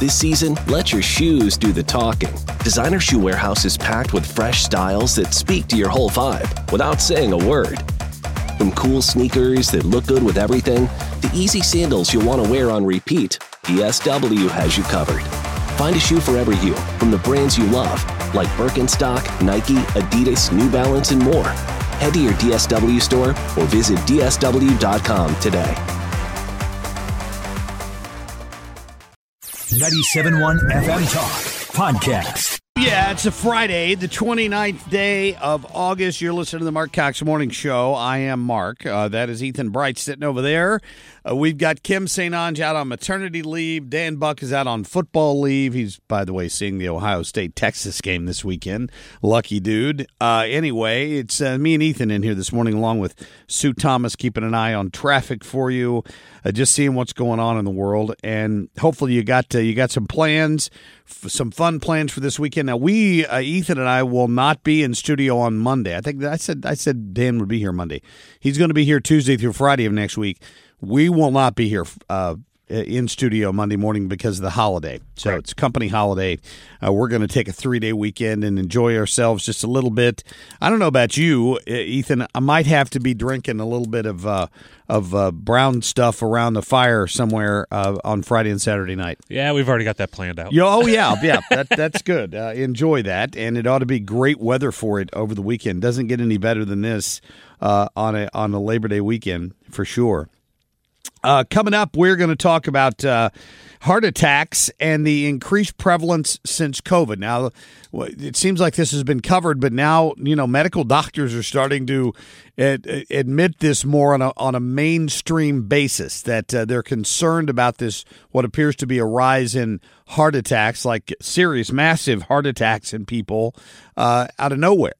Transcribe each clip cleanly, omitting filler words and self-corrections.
This season, let your shoes do the talking. Designer Shoe Warehouse is packed with fresh styles that speak to your whole vibe without saying a word. From cool sneakers that look good with everything, to easy sandals you'll want to wear on repeat, DSW has you covered. Find a shoe for every you, from the brands you love, like Birkenstock, Nike, Adidas, New Balance, and more. Head to your DSW store or visit DSW.com today. 97.1 FM Talk Podcast. Yeah, it's a Friday, the 29th day of August. You're listening to the Mark Cox Morning Show. I am Mark. That is Ethan Bright sitting over there. We've got Kim St. Onge out on maternity leave. Dan Buck is out on football leave. He's, by the way, seeing the Ohio State-Texas game this weekend. Lucky dude. Anyway, it's me and Ethan in here this morning, along with Sue Thomas, keeping an eye on traffic for you, just seeing what's going on in the world. And hopefully you got some plans, some fun plans for this weekend. Now, Ethan and I will not be in studio on Monday. I said Dan would be here Monday. He's going to be here Tuesday through Friday of next week. We will not be here in studio Monday morning because of the holiday. So right. It's a company holiday. We're going to take a 3-day weekend and enjoy ourselves just a little bit. I don't know about you, Ethan. I might have to be drinking a little bit of brown stuff around the fire somewhere on Friday and Saturday night. Yeah, we've already got that planned out. Yeah. That's good. Enjoy that, and it ought to be great weather for it over the weekend. Doesn't get any better than this on a Labor Day weekend for sure. Coming up, we're going to talk about heart attacks and the increased prevalence since COVID. Now, it seems like this has been covered, but now, medical doctors are starting to admit this more on a mainstream basis, that they're concerned about this, what appears to be a rise in heart attacks, like serious, massive heart attacks in people out of nowhere.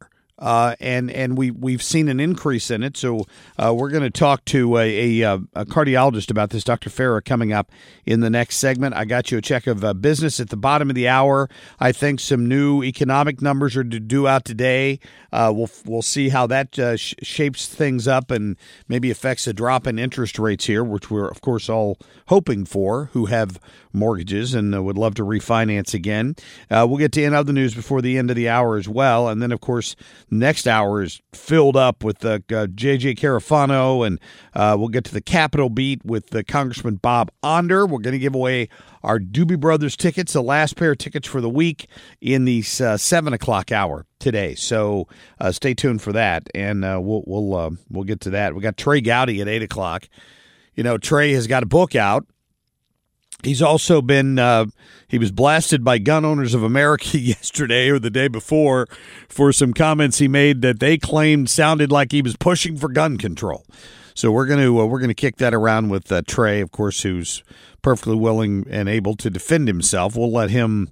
And we've seen an increase in it. So we're going to talk to a cardiologist about this, Dr. Farah, coming up in the next segment. I got you a check of business at the bottom of the hour. I think some new economic numbers are due out today. We'll see how that shapes things up and maybe affects a drop in interest rates here, which we're, of course, all hoping for, who have mortgages and would love to refinance again. We'll get to other news before the end of the hour as well. And then, of course, next hour is filled up with J.J. Carafano, and we'll get to the Capitol beat with Congressman Bob Onder. We're going to give away our Doobie Brothers tickets, the last pair of tickets for the week, in the 7 o'clock hour today. So stay tuned for that, and we'll get to that. We got Trey Gowdy at 8 o'clock. Trey has got a book out. He's also been, he was blasted by Gun Owners of America yesterday or the day before for some comments he made that they claimed sounded like he was pushing for gun control. So we're going to kick that around with Trey, of course, who's perfectly willing and able to defend himself. We'll let him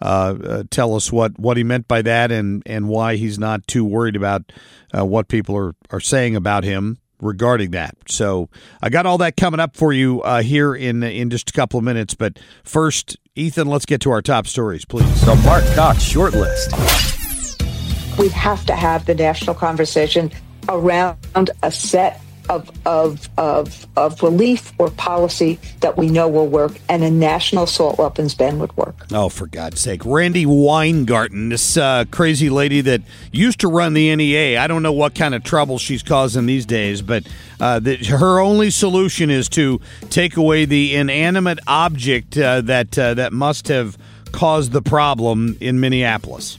tell us what he meant by that and why he's not too worried about what people are saying about him regarding that. So I got all that coming up for you here in just a couple of minutes. But first, Ethan, let's get to our top stories, please. The Mark Cox Short List. We have to have the national conversation around a set of relief or policy that we know will work, and a national assault weapons ban would work. Oh, for God's sake. Randi Weingarten, this crazy lady that used to run the NEA. I don't know what kind of trouble she's causing these days, but her only solution is to take away the inanimate object that must have caused the problem in Minneapolis.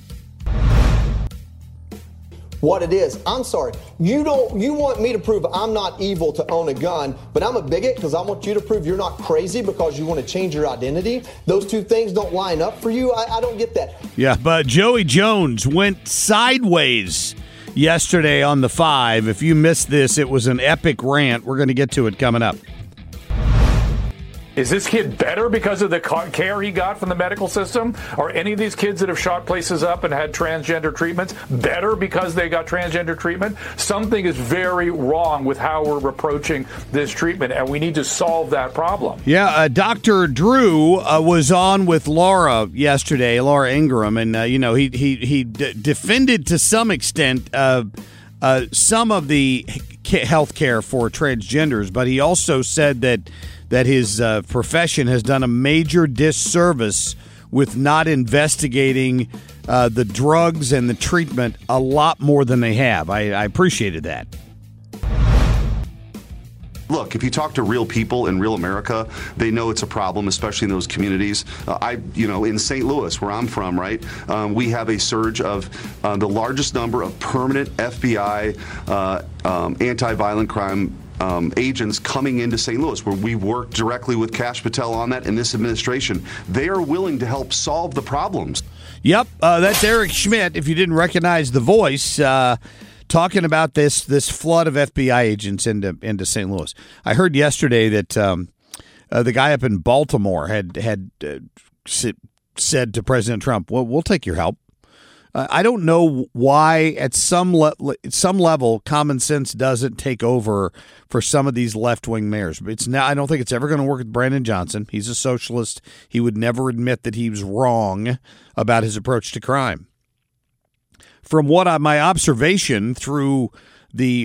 What it is. I'm sorry. You want me to prove I'm not evil to own a gun, but I'm a bigot because I want you to prove you're not crazy because you want to change your identity. Those two things don't line up for you. I don't get that. Yeah, but Joey Jones went sideways yesterday on the 5. If you missed this, it was an epic rant. We're going to get to it coming up. Is this kid better because of the care he got from the medical system? Are any of these kids that have shot places up and had transgender treatments better because they got transgender treatment? Something is very wrong with how we're approaching this treatment, and we need to solve that problem. Yeah, Dr. Drew was on with Laura yesterday, Laura Ingraham, and he defended to some extent some of the health care for transgenders, but he also said that that his profession has done a major disservice with not investigating the drugs and the treatment a lot more than they have. I appreciated that. Look, if you talk to real people in real America, they know it's a problem, especially in those communities. In St. Louis, where I'm from, right, we have a surge of the largest number of permanent FBI anti-violent crime agents coming into St. Louis, where we worked directly with Kash Patel on that in this administration. They are willing to help solve the problems. Yep, that's Eric Schmidt. If you didn't recognize the voice, talking about this flood of FBI agents into St. Louis. I heard yesterday that the guy up in Baltimore had said to President Trump, "Well, we'll take your help." I don't know why at some level common sense doesn't take over for some of these left-wing mayors. But I don't think it's ever going to work with Brandon Johnson. He's a socialist. He would never admit that he was wrong about his approach to crime. From my observation through the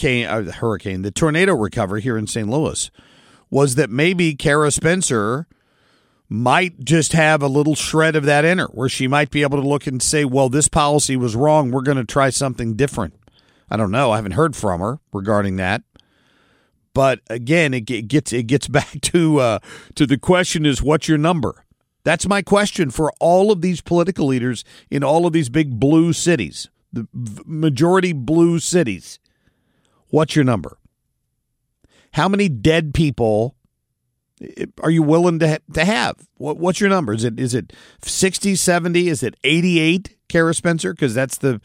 the tornado recovery here in St. Louis, was that maybe Kara Spencer might just have a little shred of that in her, where she might be able to look and say, well, this policy was wrong. We're going to try something different. I don't know. I haven't heard from her regarding that. But again, it gets back to the question is, what's your number? That's my question for all of these political leaders in all of these big blue cities, the majority blue cities. What's your number? How many dead people are you willing to have? What's your number? Is it 60, 70? Is it 88, Kara Spencer? Because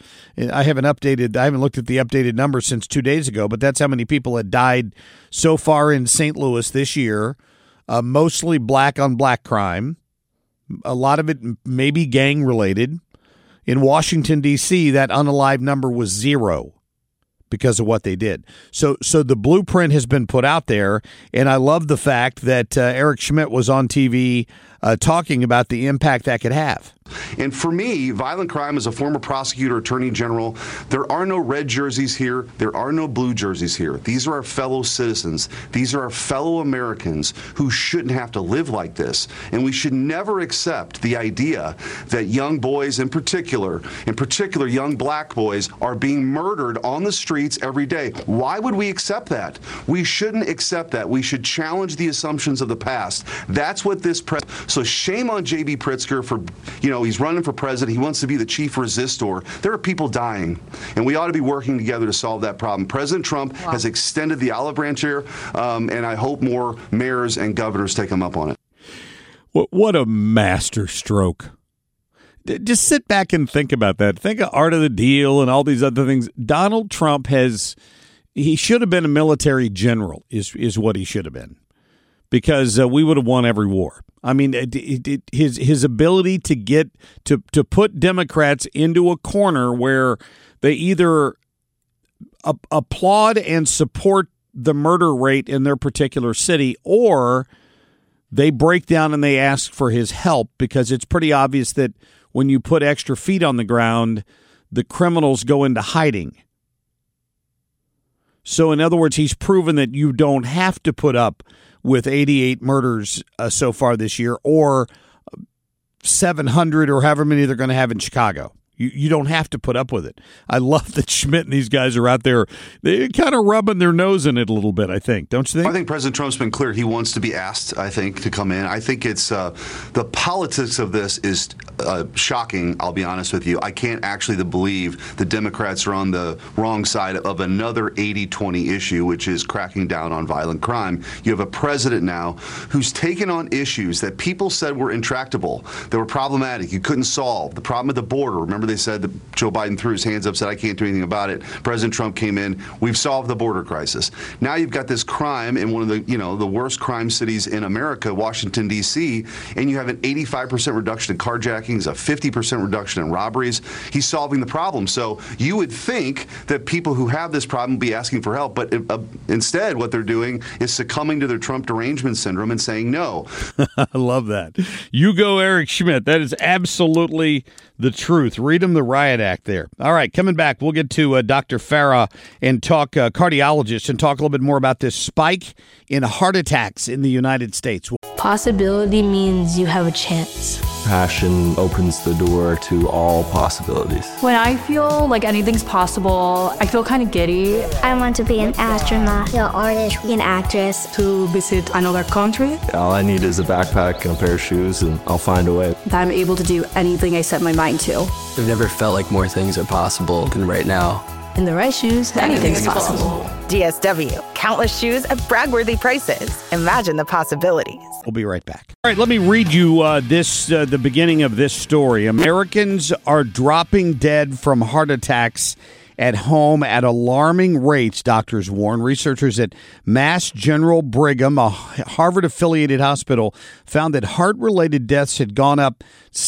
I haven't looked at the updated numbers since 2 days ago, but that's how many people had died so far in St. Louis this year, mostly black on black crime. A lot of it may be gang related. In Washington, D.C., that unalived number was 0. Because of what they did. So the blueprint has been put out there, and I love the fact that Eric Schmidt was on TV talking about the impact that could have. And for me, violent crime, as a former prosecutor, attorney general, there are no red jerseys here. There are no blue jerseys here. These are our fellow citizens. These are our fellow Americans who shouldn't have to live like this. And we should never accept the idea that young boys in particular young black boys, are being murdered on the streets every day. Why would we accept that? We shouldn't accept that. We should challenge the assumptions of the past. That's what this So shame on J.B. Pritzker for, he's running for president. He wants to be the chief resistor. There are people dying, and we ought to be working together to solve that problem. President Trump has extended the olive branch here, and I hope more mayors and governors take him up on it. What a master stroke. Just sit back and think about that. Think of Art of the Deal and all these other things. Donald Trump he should have been a military general is what he should have been, because we would have won every war. I mean, his ability to put Democrats into a corner where they either applaud and support the murder rate in their particular city, or they break down and they ask for his help, because it's pretty obvious that when you put extra feet on the ground, the criminals go into hiding. So in other words, he's proven that you don't have to put up with 88 murders so far this year, or 700 or however many they're going to have in Chicago. You don't have to put up with it. I love that Schmidt and these guys are out there. They're kind of rubbing their nose in it a little bit, I think. Don't you think? I think President Trump's been clear he wants to be asked, I think, to come in. I think it's the politics of this is shocking, I'll be honest with you. I can't actually believe the Democrats are on the wrong side of another 80-20 issue, which is cracking down on violent crime. You have a president now who's taken on issues that people said were intractable, that were problematic, you couldn't solve. The problem at the border. Remember, they said that Joe Biden threw his hands up, said, I can't do anything about it. President Trump came in. We've solved the border crisis. Now you've got this crime in one of the worst crime cities in America, Washington, D.C., and you have an 85% reduction in carjackings, a 50% reduction in robberies. He's solving the problem. So you would think that people who have this problem would be asking for help, but instead what they're doing is succumbing to their Trump derangement syndrome and saying no. I love that. You go, Eric Schmidt. That is absolutely the truth. Read Freedom the Riot Act there. All right, coming back, we'll get to Dr. Farah and talk cardiologist and talk a little bit more about this spike in heart attacks in the United States. Possibility means you have a chance. Passion opens the door to all possibilities. When I feel like anything's possible, I feel kind of giddy. I want to be an astronaut, an artist, an actress. To visit another country. All I need is a backpack and a pair of shoes, and I'll find a way. That I'm able to do anything I set my mind to. I've never felt like more things are possible than right now. In the right shoes, anything's possible. DSW, countless shoes at brag-worthy prices. Imagine the possibilities. We'll be right back. All right, let me read you the beginning of this story. Americans are dropping dead from heart attacks at home at alarming rates, doctors warn. Researchers at Mass General Brigham, a Harvard-affiliated hospital, found that heart-related deaths had gone up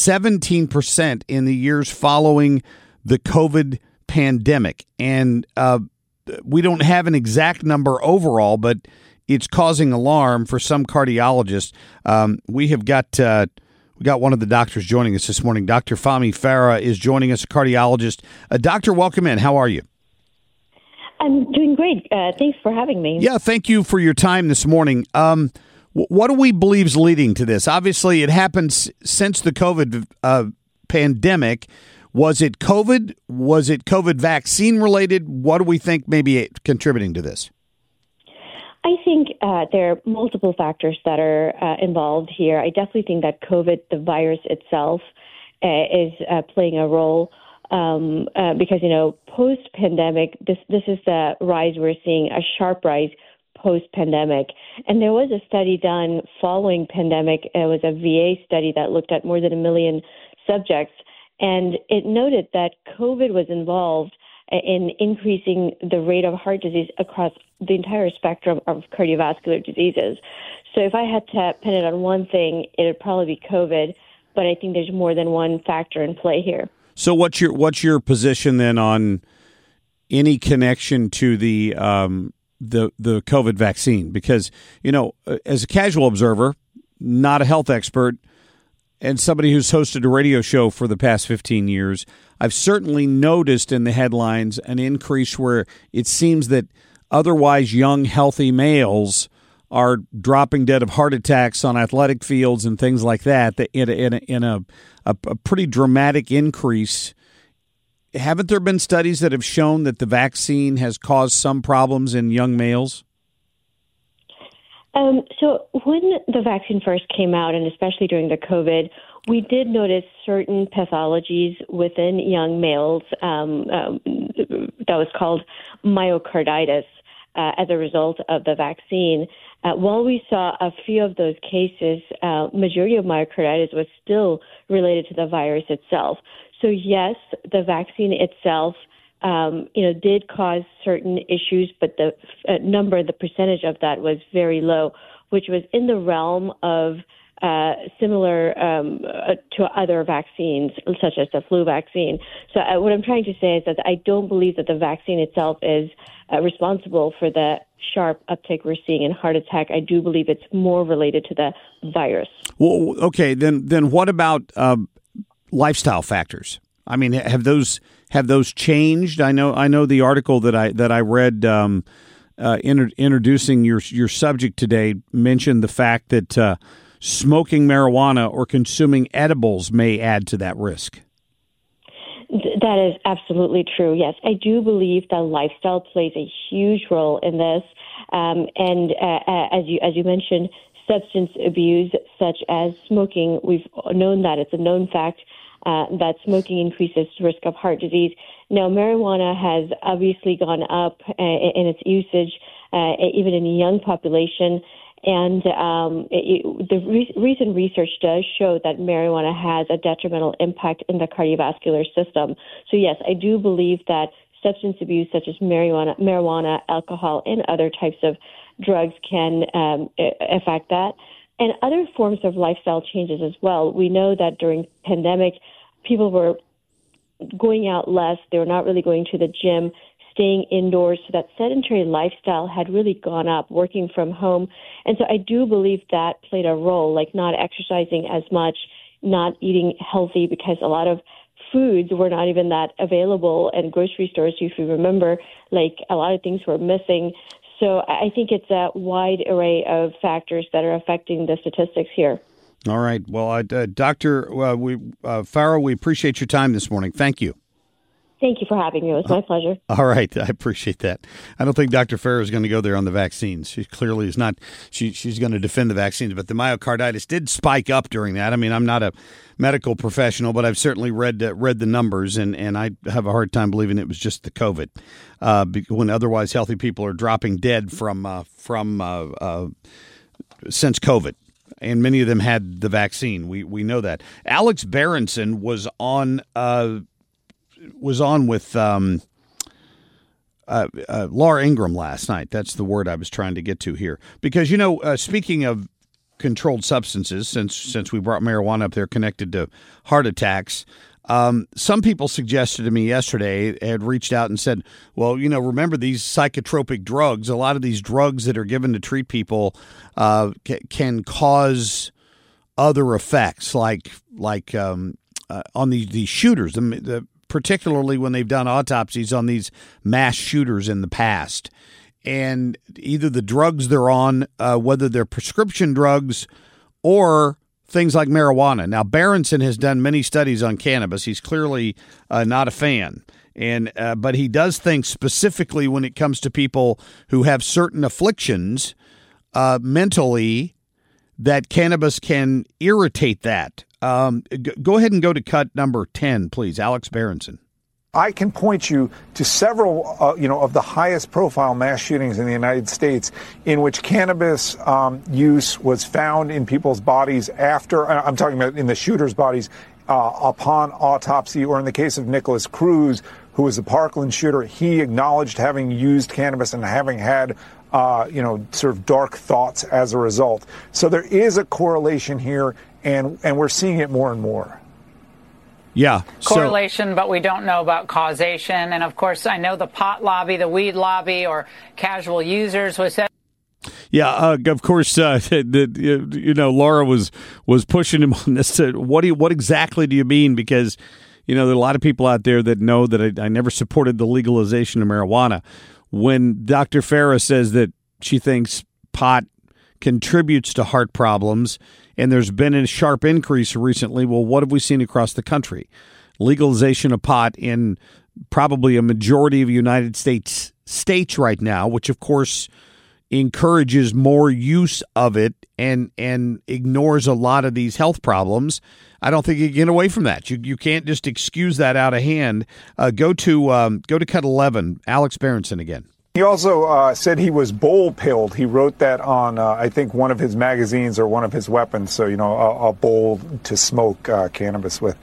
17% in the years following the COVID pandemic. And we don't have an exact number overall, but it's causing alarm for some cardiologists. We got one of the doctors joining us this morning. Dr. Fahmi Farah is joining us, a cardiologist. Doctor, welcome in. How are you? I'm doing great. Thanks for having me. Yeah, thank you for your time this morning. What do we believe is leading to this? Obviously, it happened since the COVID pandemic. Was it COVID? Was it COVID vaccine related? What do we think may be contributing to this? I think there are multiple factors that are involved here. I definitely think that COVID, the virus itself, is playing a role because, post-pandemic, this is the rise we're seeing, a sharp rise post-pandemic. And there was a study done following pandemic. It was a VA study that looked at more than 1 million subjects. And it noted that COVID was involved in increasing the rate of heart disease across the entire spectrum of cardiovascular diseases. So if I had to pin it on one thing, it would probably be COVID, but I think there's more than one factor in play here. So what's your position then on any connection to the COVID vaccine? Because, as a casual observer, not a health expert, and somebody who's hosted a radio show for the past 15 years, I've certainly noticed in the headlines an increase where it seems that otherwise young, healthy males are dropping dead of heart attacks on athletic fields and things like that in a pretty dramatic increase. Haven't there been studies that have shown that the vaccine has caused some problems in young males? So when the vaccine first came out, and especially during the COVID, we did notice certain pathologies within young males that was called myocarditis as a result of the vaccine. While we saw a few of those cases, majority of myocarditis was still related to the virus itself. So yes, the vaccine itself did cause certain issues, but the the percentage of that was very low, which was in the realm of similar to other vaccines, such as the flu vaccine. So what I'm trying to say is that I don't believe that the vaccine itself is responsible for the sharp uptick we're seeing in heart attack. I do believe it's more related to the virus. Well, okay, then what about lifestyle factors? I mean, have those changed? I know the article that I read introducing your subject today mentioned the fact that smoking marijuana or consuming edibles may add to that risk. That is absolutely true. Yes, I do believe that lifestyle plays a huge role in this. As you mentioned, substance abuse, such as smoking, we've known that it's a known fact that smoking increases risk of heart disease. Now, marijuana has obviously gone up in its usage, even in a young population. And recent research does show that marijuana has a detrimental impact in the cardiovascular system. So, yes, I do believe that substance abuse, such as marijuana, alcohol, and other types of drugs can affect that. And other forms of lifestyle changes as well. We know that during pandemic, people were going out less. They were not really going to the gym, staying indoors. So that sedentary lifestyle had really gone up, working from home. And so I do believe that played a role, like not exercising as much, not eating healthy, because a lot of foods were not even that available, and grocery stores, if you remember, like a lot of things were missing. So I think it's a wide array of factors that are affecting the statistics here. All right. Well, Dr. Farrow, we appreciate your time this morning. Thank you. Thank you for having me. It was my pleasure. All right. I appreciate that. I don't think Dr. Farrow is going to go there on the vaccines. She clearly is not. She's going to defend the vaccines, but the myocarditis did spike up during that. I mean, I'm not a medical professional, but I've certainly read the numbers, and I have a hard time believing it was just the COVID, when otherwise healthy people are dropping dead from since COVID. And many of them had the vaccine. We know that. Alex Berenson was on with Laura Ingraham last night. That's the word I was trying to get to here. Because, speaking of controlled substances, since we brought marijuana up there connected to heart attacks, some people suggested to me yesterday, had reached out and said, well, remember these psychotropic drugs, a lot of these drugs that are given to treat people can cause other effects, like on these shooters, particularly when they've done autopsies on these mass shooters in the past. And either the drugs they're on, whether they're prescription drugs or things like marijuana. Now, Berenson has done many studies on cannabis. He's clearly not a fan. But he does think specifically when it comes to people who have certain afflictions mentally, that cannabis can irritate that. Go ahead and go to cut number 10, please. Alex Berenson. I can point you to several, of the highest profile mass shootings in the United States in which cannabis use was found in people's bodies after, I'm talking about in the shooters' bodies, upon autopsy, or in the case of Nicholas Cruz, who was the Parkland shooter, he acknowledged having used cannabis and having had sort of dark thoughts as a result. So there is a correlation here, and we're seeing it more and more. Yeah. Correlation, but we don't know about causation. And of course, I know the pot lobby, the weed lobby, or casual users was said. Yeah, of course, Laura was pushing him on this. What exactly do you mean? Because, there are a lot of people out there that know that I never supported the legalization of marijuana. When Dr. Farrow says that she thinks pot contributes to heart problems, and there's been a sharp increase recently, well, what have we seen across the country? Legalization of pot in probably a majority of United States right now, which, of course, encourages more use of it and ignores a lot of these health problems. I don't think you can get away from that. You can't just excuse that out of hand. Go to cut 11. Alex Berenson again. He also said he was bowl-pilled. He wrote that on, I think, one of his magazines or one of his weapons. So, a bowl to smoke cannabis with.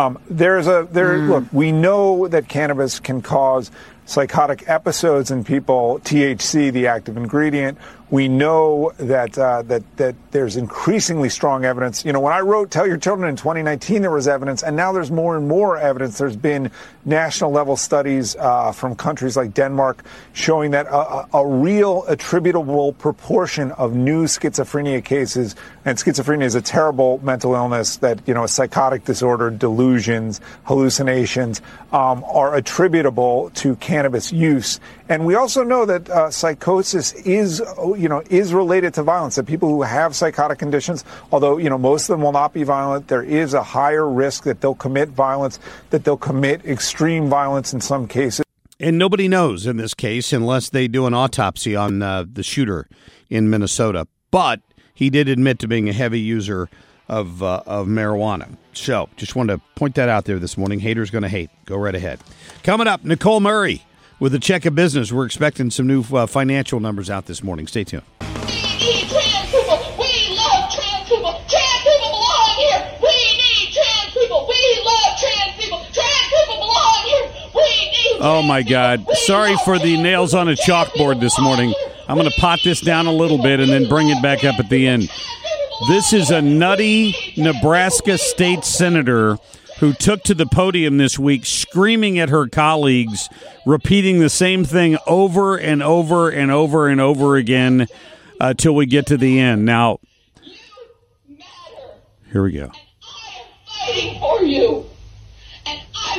Look, we know that cannabis can cause psychotic episodes in people. THC, the active ingredient. We know that there's increasingly strong evidence. When I wrote Tell Your Children in 2019, there was evidence, and now there's more and more evidence. There's been national level studies from countries like Denmark showing that a real attributable proportion of new schizophrenia cases, and schizophrenia is a terrible mental illness that, a psychotic disorder, delusions, hallucinations, are attributable to cannabis use. And we also know that psychosis is related to violence, that people who have psychotic conditions, although, most of them will not be violent, there is a higher risk that they'll commit violence, that they'll commit extreme violence in some cases. And nobody knows in this case unless they do an autopsy on the shooter in Minnesota. But he did admit to being a heavy user of marijuana. So just wanted to point that out there this morning. Haters going to hate. Go right ahead. Coming up, Nicole Murray with the Check of Business. We're expecting some new financial numbers out this morning. Stay tuned. We need trans people. We love trans people. Trans people belong here. We need trans people. We love trans people. Trans people belong here. We need. Oh my God! Sorry for the nails on a chalkboard this morning. I'm going to pot this down a little bit and then bring it back up at the end. This is a nutty Nebraska state senator who took to the podium this week screaming at her colleagues, repeating the same thing over and over and over and over again till we get to the end. Now, here we go. I am fighting for you, and I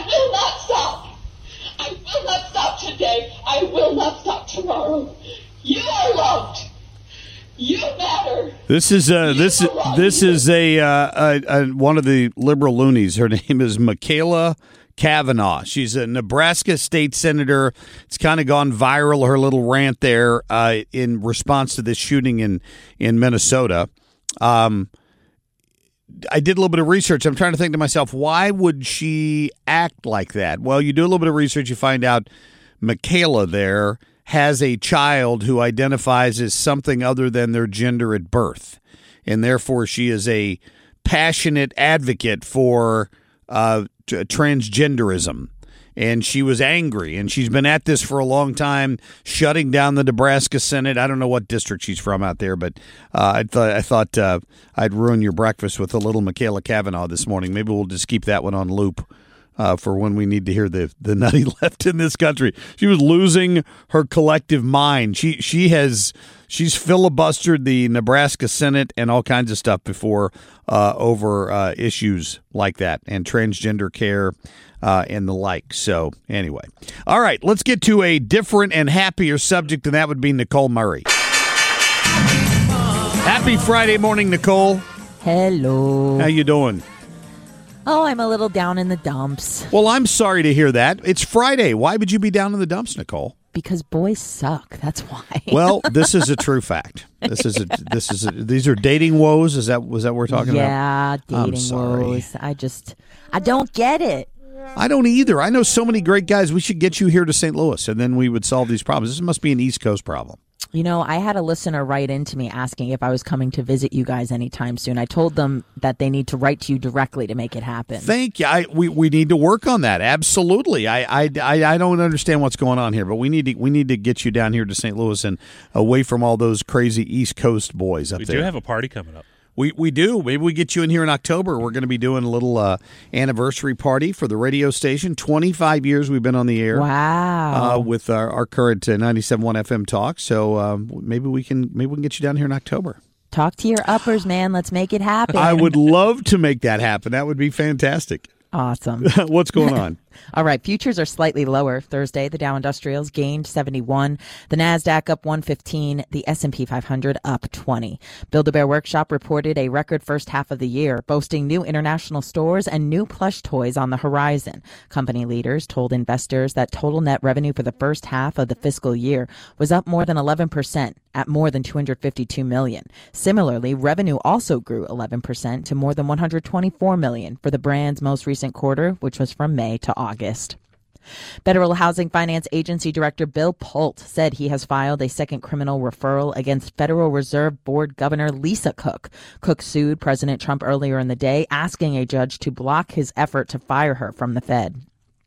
today. I will not stop tomorrow. You are loved. You matter. This is one of the liberal loonies. Her name is Michaela Cavanaugh. She's a Nebraska state senator. It's kind of gone viral, her little rant there in response to this shooting in Minnesota. I did a little bit of research. I'm trying to think to myself, why would she act like that? Well, you do a little bit of research, you find out Michaela there has a child who identifies as something other than their gender at birth, and therefore she is a passionate advocate for transgenderism. And she was angry, and she's been at this for a long time, shutting down the Nebraska Senate. I don't know what district she's from out there, but I thought I'd ruin your breakfast with a little Michaela Cavanaugh this morning. Maybe we'll just keep that one on loop for when we need to hear the nutty left in this country. She was losing her collective mind. She's filibustered the Nebraska Senate and all kinds of stuff before over issues like that and transgender care and the like. So anyway, all right, let's get to a different and happier subject, and that would be Nicole Murray. Happy Friday morning, Nicole. Hello. How you doing? Oh, I'm a little down in the dumps. Well, I'm sorry to hear that. It's Friday. Why would you be down in the dumps, Nicole? Because boys suck. That's why. Well, this is a true fact. These are dating woes. Was that what we're talking about? Yeah, dating woes. I don't get it. I don't either. I know so many great guys. We should get you here to St. Louis, and then we would solve these problems. This must be an East Coast problem. You know, I had a listener write into me asking if I was coming to visit you guys anytime soon. I told them that they need to write to you directly to make it happen. Thank you. We need to work on that. Absolutely. I don't understand what's going on here, but we need to get you down here to St. Louis and away from all those crazy East Coast boys up there. We do have a party coming up. We do. Maybe we get you in here in October. We're going to be doing a little anniversary party for the radio station. 25 years we've been on the air. Wow. With our current 97.1 FM talk. So maybe we can get you down here in October. Talk to your uppers, man. Let's make it happen. I would love to make that happen. That would be fantastic. Awesome. What's going on? All right. Futures are slightly lower. Thursday, the Dow Industrials gained 71. The NASDAQ up 115. The S&P 500 up 20. Build-A-Bear Workshop reported a record first half of the year, boasting new international stores and new plush toys on the horizon. Company leaders told investors that total net revenue for the first half of the fiscal year was up more than 11% at more than $252 million. Similarly, revenue also grew 11% to more than $124 million for the brand's most recent quarter, which was from May to August. Federal Housing Finance Agency Director Bill Pult said he has filed a second criminal referral against Federal Reserve Board Governor Lisa Cook. Cook sued President Trump earlier in the day, asking a judge to block his effort to fire her from the Fed.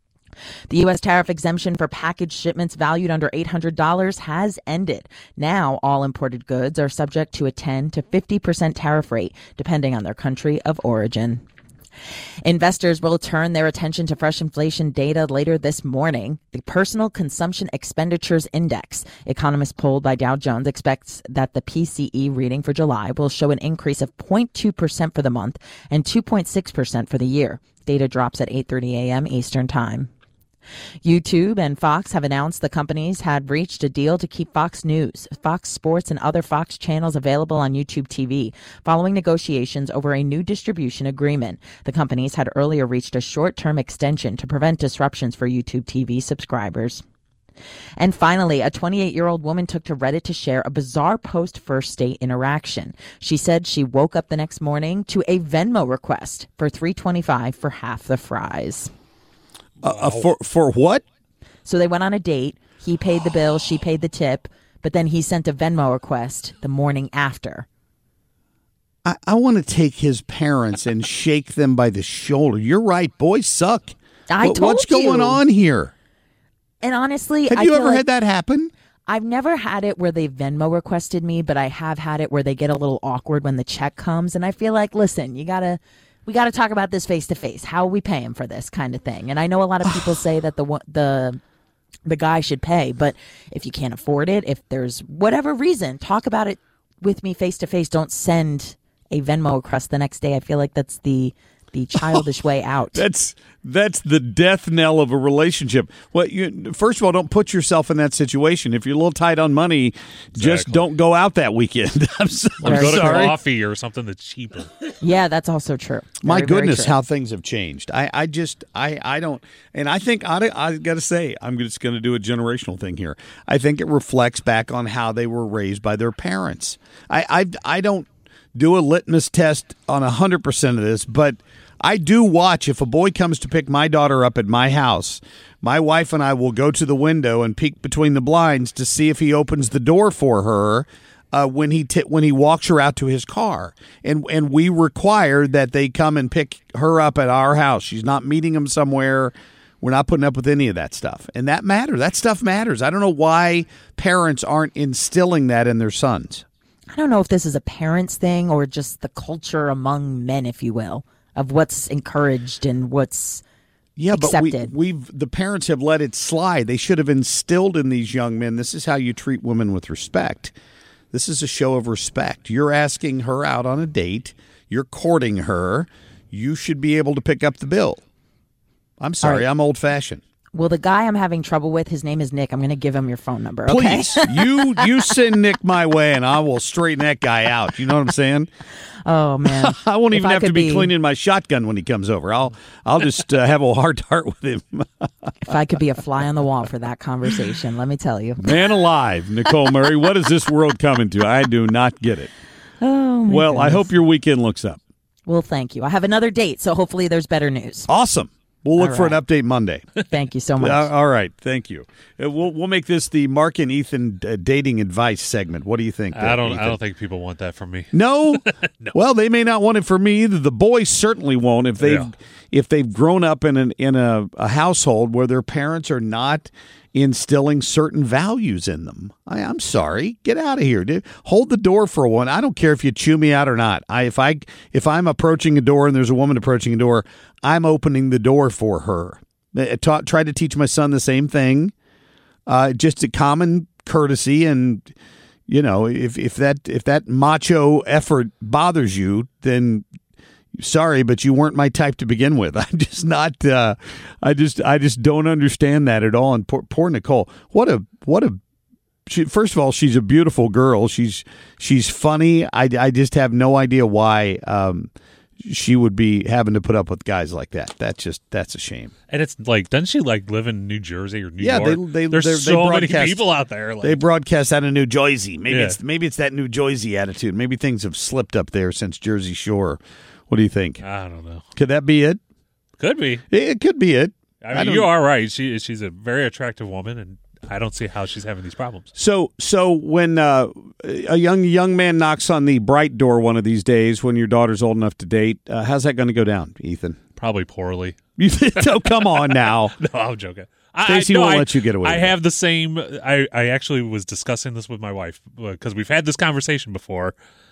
The U.S. tariff exemption for package shipments valued under $800 has ended. Now, all imported goods are subject to a 10 to 50% tariff rate, depending on their country of origin. Investors will turn their attention to fresh inflation data later this morning. The Personal Consumption Expenditures Index, economists polled by Dow Jones, expects that the PCE reading for July will show an increase of 0.2% for the month and 2.6% for the year. Data drops at 8:30 a.m. Eastern Time. YouTube and Fox have announced the companies had reached a deal to keep Fox News, Fox Sports, and other Fox channels available on YouTube TV, following negotiations over a new distribution agreement. The companies had earlier reached a short-term extension to prevent disruptions for YouTube TV subscribers. And finally, a 28-year-old woman took to Reddit to share a bizarre post-first date interaction. She said she woke up the next morning to a Venmo request for $3.25 for half the fries. For what? So they went on a date. He paid the bill. She paid the tip. But then he sent a Venmo request the morning after. I want to take his parents and shake them by the shoulder. You're right. Boys suck. What's going on here? And honestly, have you ever had that happen? I've never had it where they Venmo requested me, but I have had it where they get a little awkward when the check comes. And I feel like, listen, we got to talk about this face to face. How are we paying for this kind of thing? And I know a lot of people say that the guy should pay, but if you can't afford it, if there's whatever reason, talk about it with me face to face. Don't send a Venmo request the next day. I feel like that's the the childish way out. That's the death knell of a relationship. Well, first of all, don't put yourself in that situation. If you're a little tight on money, just don't go out that weekend. I'm sorry. Or go to coffee or something that's cheaper. Yeah, that's also true. My Very, very goodness, true. how things have changed. I don't, and I think I got to say, I'm just going to do a generational thing here. I think it reflects back on how they were raised by their parents. I don't do a litmus test on 100% of this, but I do watch. If a boy comes to pick my daughter up at my house, my wife and I will go to the window and peek between the blinds to see if he opens the door for her when he walks her out to his car. And we require that they come and pick her up at our house. She's not meeting him somewhere. We're not putting up with any of that stuff. And that matters. That stuff matters. I don't know why parents aren't instilling that in their sons. I don't know if this is a parents thing or just the culture among men, if you will, of what's encouraged and what's accepted. But the parents have let it slide. They should have instilled in these young men, this is how you treat women with respect. This is a show of respect. You're asking her out on a date. You're courting her. You should be able to pick up the bill. I'm sorry, I'm old-fashioned. Well, the guy I'm having trouble with, his name is Nick. I'm going to give him your phone number, okay? Please, you send Nick my way, and I will straighten that guy out. You know what I'm saying? Oh, man. I won't even have to be cleaning my shotgun when he comes over. I'll just have a heart-to-heart with him. If I could be a fly on the wall for that conversation, let me tell you. Man alive, Nicole Murray. What is this world coming to? I do not get it. Oh, my Well, goodness. I hope your weekend looks up. Well, thank you. I have another date, so hopefully there's better news. Awesome. We'll look All for an right. update Monday. Thank you so much. All right. Thank you. We'll make this the Mark and Ethan dating advice segment. What do you think? I don't Ethan? think people want that from me. No? No. Well, they may not want it from me either. The boys certainly won't if they've grown up in a household where their parents are not instilling certain values in them. I'm sorry. Get out of here, dude. Hold the door for one. I don't care if you chew me out or not. If I'm approaching a door and there's a woman approaching a door, I'm opening the door for her. Try to teach my son the same thing. Just a common courtesy, and if that macho effort bothers you, then sorry, but you weren't my type to begin with. I'm just not. I just don't understand that at all. And poor Nicole. First of all, she's a beautiful girl. She's funny. I just have no idea why she would be having to put up with guys like that. That's a shame. And it's like, doesn't she live in New Jersey or New York? Yeah, there's so many people out there. They broadcast out of New Jersey. Maybe it's that New Jersey attitude. Maybe things have slipped up there since Jersey Shore. What do you think? I don't know. Could that be it? Could be. It could be it. I mean, you are right. She's a very attractive woman, and I don't see how she's having these problems. So when a young man knocks on the bright door one of these days, when your daughter's old enough to date, how's that going to go down, Ethan? Probably poorly. Oh, come on now. No, I'm joking. Stacey won't let you get away with I it. have the same. I actually was discussing this with my wife because we've had this conversation before.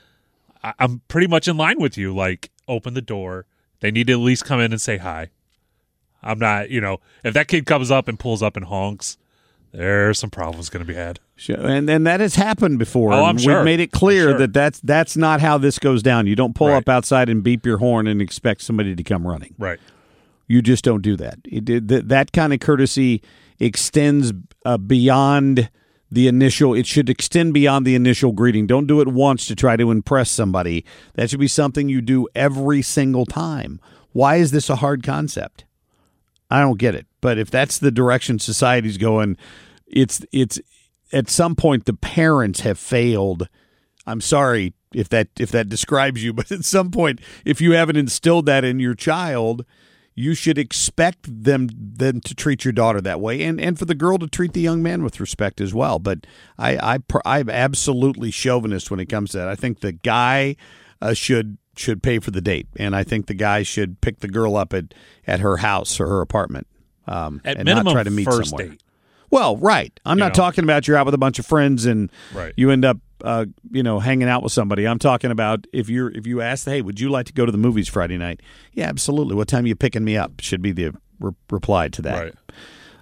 I'm pretty much in line with you. Like, open the door. They need to at least come in and say hi. I'm not, if that kid comes up and pulls up and honks, there's some problems going to be had. And that has happened before. Oh, I'm sure. We've made it clear that that's not how this goes down. You don't pull up outside and beep your horn and expect somebody to come running. Right. You just don't do that. That kind of courtesy extends beyond the initial. It should extend beyond the initial greeting. Don't do it once to try to impress somebody. That should be something you do every single time. Why is this a hard concept? I don't get it. But if that's the direction society's going, it's at some point the parents have failed. I'm sorry if that describes you, but at some point, if you haven't instilled that in your child, you should expect them to treat your daughter that way, and for the girl to treat the young man with respect as well. But I'm absolutely chauvinist when it comes to that. I think the guy should pay for the date, and I think the guy should pick the girl up at her house or her apartment, at and minimum not try to meet first somewhere. date. Well, right. I'm not talking about you're out with a bunch of friends and you end up hanging out with somebody. I'm talking about if you ask, hey, would you like to go to the movies Friday night? Yeah, absolutely. What time are you picking me up? Should be the reply to that.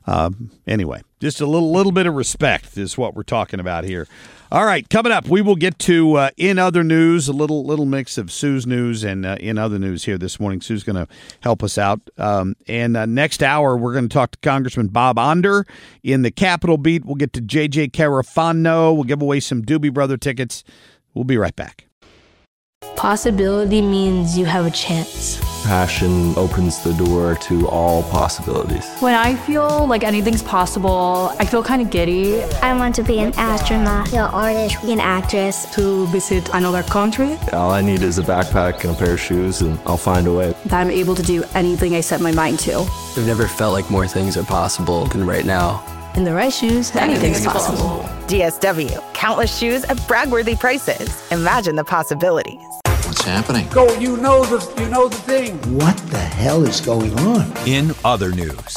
Anyway, just a little bit of respect is what we're talking about here. All right, coming up, we will get to In Other News, a little mix of Sue's news and In Other News here this morning. Sue's going to help us out. And next hour, we're going to talk to Congressman Bob Onder in the Capitol Beat. We'll get to J.J. Carafano. We'll give away some Doobie Brother tickets. We'll be right back. Possibility means you have a chance. Passion opens the door to all possibilities. When I feel like anything's possible, I feel kind of giddy. I want to be an astronaut, an artist, an actress. To visit another country. All I need is a backpack and a pair of shoes, and I'll find a way. That I'm able to do anything I set my mind to. I've never felt like more things are possible than right now. In the right shoes, anything's possible. DSW, countless shoes at brag-worthy prices. Imagine the possibilities. What's happening? Go, you know the thing. What the hell is going on? In other news.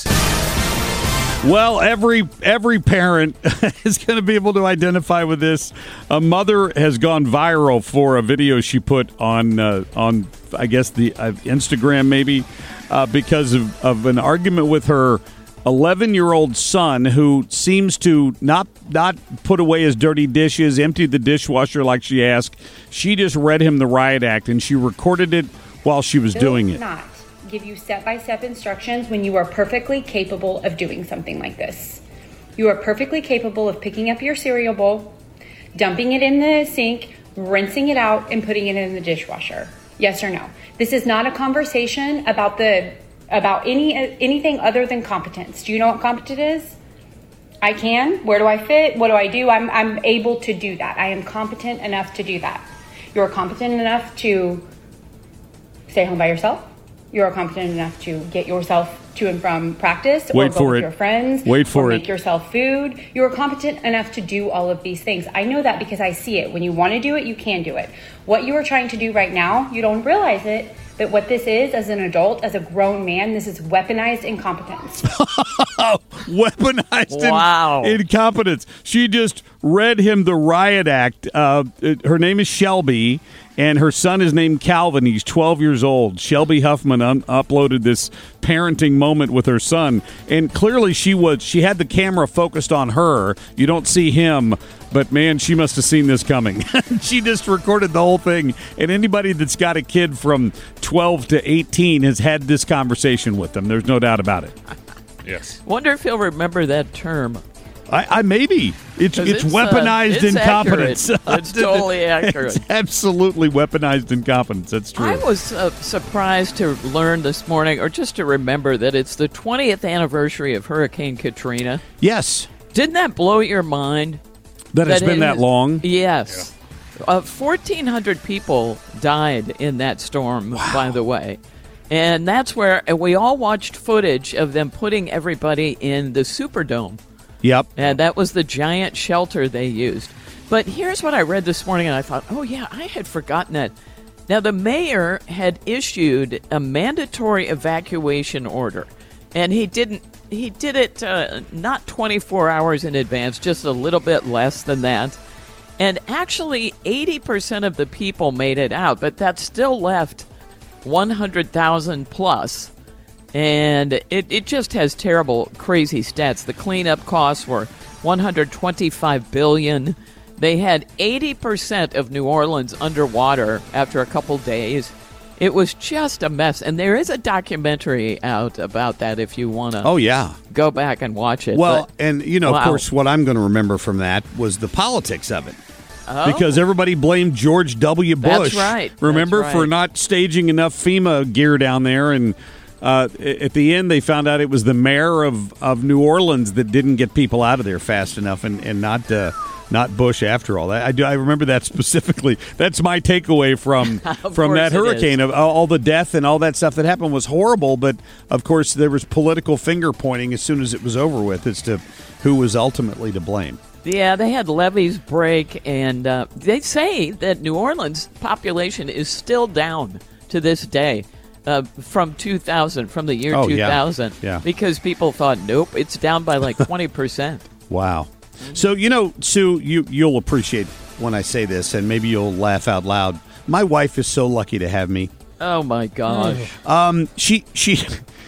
Well, every parent is going to be able to identify with this. A mother has gone viral for a video she put on I guess the Instagram maybe because of an argument with her 11-year-old son, who seems to not put away his dirty dishes, empty the dishwasher like she asked. She just read him the riot act, and she recorded it while she was doing it. Not give you step-by-step instructions when you are perfectly capable of doing something like this. You are perfectly capable of picking up your cereal bowl, dumping it in the sink, rinsing it out, and putting it in the dishwasher. Yes or no? This is not a conversation about anything other than competence. Do you know what competent is? I can. Where do I fit? What do I do? I'm able to do that. I am competent enough to do that. You're competent enough to stay home by yourself. You're competent enough to get yourself to and from practice or go with your friends. Make yourself food. You're competent enough to do all of these things. I know that because I see it. When you want to do it, you can do it. What you are trying to do right now, you don't realize it, but what this is, as an adult, as a grown man, this is weaponized incompetence. Weaponized incompetence. She just read him the riot act. Her name is Shelby, and her son is named Calvin. He's 12 years old. Shelby Huffman uploaded this parenting moment with her son, and clearly she had the camera focused on her. You don't see him, but man, she must have seen this coming. She just recorded the whole thing, and anybody that's got a kid from 12 to 18 has had this conversation with them. There's no doubt about it. Yes. Wonder if he'll remember that term. I maybe. It's weaponized incompetence. It's totally accurate. It's absolutely weaponized incompetence. That's true. I was surprised to learn this morning, or just to remember, that it's the 20th anniversary of Hurricane Katrina. Yes. Didn't that blow your mind? That it's been that long? Yes. Yeah. 1,400 people died in that storm, by the way. And that's where we all watched footage of them putting everybody in the Superdome. Yep. And that was the giant shelter they used. But here's what I read this morning, and I thought, oh, yeah, I had forgotten that. Now, the mayor had issued a mandatory evacuation order, and he did it not 24 hours in advance, just a little bit less than that. And actually, 80% of the people made it out, but that still left 100,000 plus. And it just has terrible, crazy stats. The cleanup costs were $125 billion. They had 80% of New Orleans underwater after a couple days. It was just a mess. And there is a documentary out about that if you want to go back and watch it. Well, of course, what I'm going to remember from that was the politics of it. Oh. Because everybody blamed George W. Bush. That's right. Remember, for not staging enough FEMA gear down there. And at the end, they found out it was the mayor of New Orleans that didn't get people out of there fast enough, and not Bush after all. I remember that specifically. That's my takeaway from that hurricane. Of all the death and all that stuff that happened was horrible, but of course there was political finger pointing as soon as it was over with as to who was ultimately to blame. Yeah, they had levees break, and they say that New Orleans' population is still down to this day from 2000, from the year 2000, because people thought, nope, it's down by like 20%. Wow. So, Sue, you'll appreciate when I say this, and maybe you'll laugh out loud. My wife is so lucky to have me. Oh, my gosh.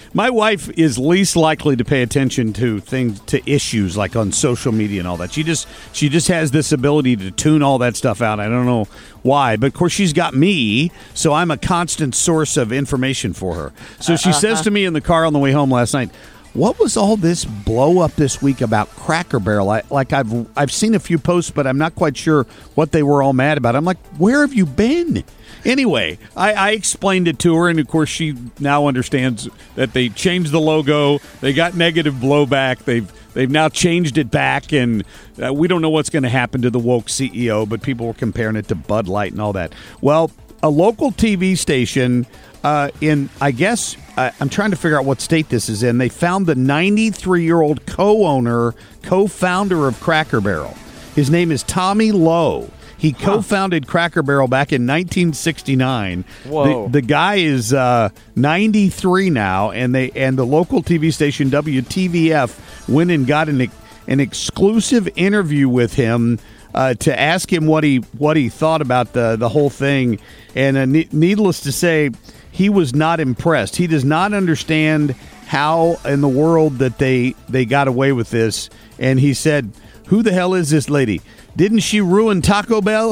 My wife is least likely to pay attention to issues like on social media and all that. She just has this ability to tune all that stuff out. I don't know why, but of course she's got me, so I'm a constant source of information for her. So she says to me in the car on the way home last night, "What was all this blow up this week about Cracker Barrel? I've seen a few posts, but I'm not quite sure what they were all mad about." I'm like, "Where have you been?" Anyway, I explained it to her, and of course she now understands that they changed the logo. They got negative blowback. They've now changed it back, and we don't know what's going to happen to the woke CEO, but people were comparing it to Bud Light and all that. Well, a local TV station I'm trying to figure out what state this is in. They found the 93-year-old co-founder of Cracker Barrel. His name is Tommy Lowe. He co-founded Cracker Barrel back in 1969. Whoa. The guy is 93 now, and the local TV station WTVF went and got an exclusive interview with him to ask him what he thought about the whole thing. And needless to say, he was not impressed. He does not understand how in the world that they got away with this. And he said, "Who the hell is this lady? Didn't she ruin Taco Bell?"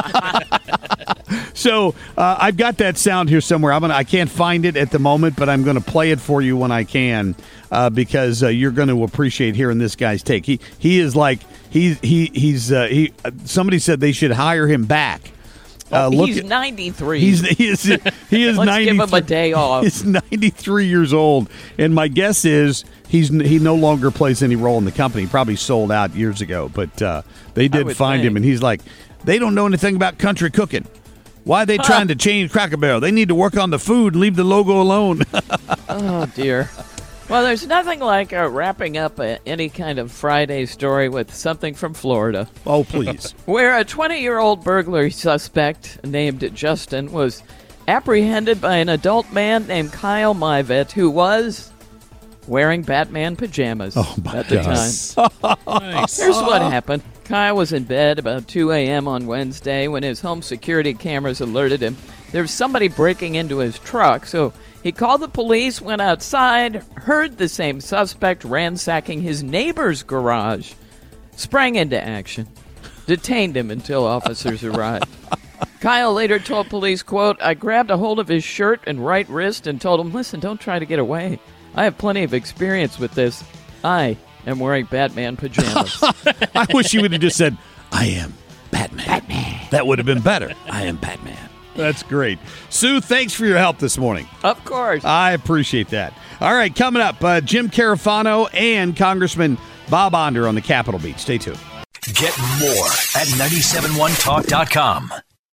So I've got that sound here somewhere. I can't find it at the moment, but I'm going to play it for you when I can because you're going to appreciate hearing this guy's take. He is like he's somebody said they should hire him back. He's 93. He is Let's 93. give him a day off. He's 93 years old, and my guess is he no longer plays any role in the company. He probably sold out years ago, but they did find him, and he's like, they don't know anything about country cooking. Why are they trying to change Cracker Barrel? They need to work on the food and leave the logo alone. Oh, dear. Well, there's nothing like wrapping up any kind of Friday story with something from Florida. Oh, please. Where a 20-year-old burglary suspect named Justin was apprehended by an adult man named Kyle Myvet, who was wearing Batman pajamas at the time. Nice. Here's what happened. Kyle was in bed about 2 a.m. on Wednesday when his home security cameras alerted him there was somebody breaking into his truck, so he called the police, went outside, heard the same suspect ransacking his neighbor's garage, sprang into action, detained him until officers arrived. Kyle later told police, quote, "I grabbed a hold of his shirt and right wrist and told him, listen, don't try to get away. I have plenty of experience with this. I am wearing Batman pajamas." I wish you would have just said, "I am Batman." That would have been better. I am Batman. That's great. Sue, thanks for your help this morning. Of course. I appreciate that. All right, coming up, Jim Carafano and Congressman Bob Onder on the Capitol Beat. Stay tuned. Get more at 971talk.com.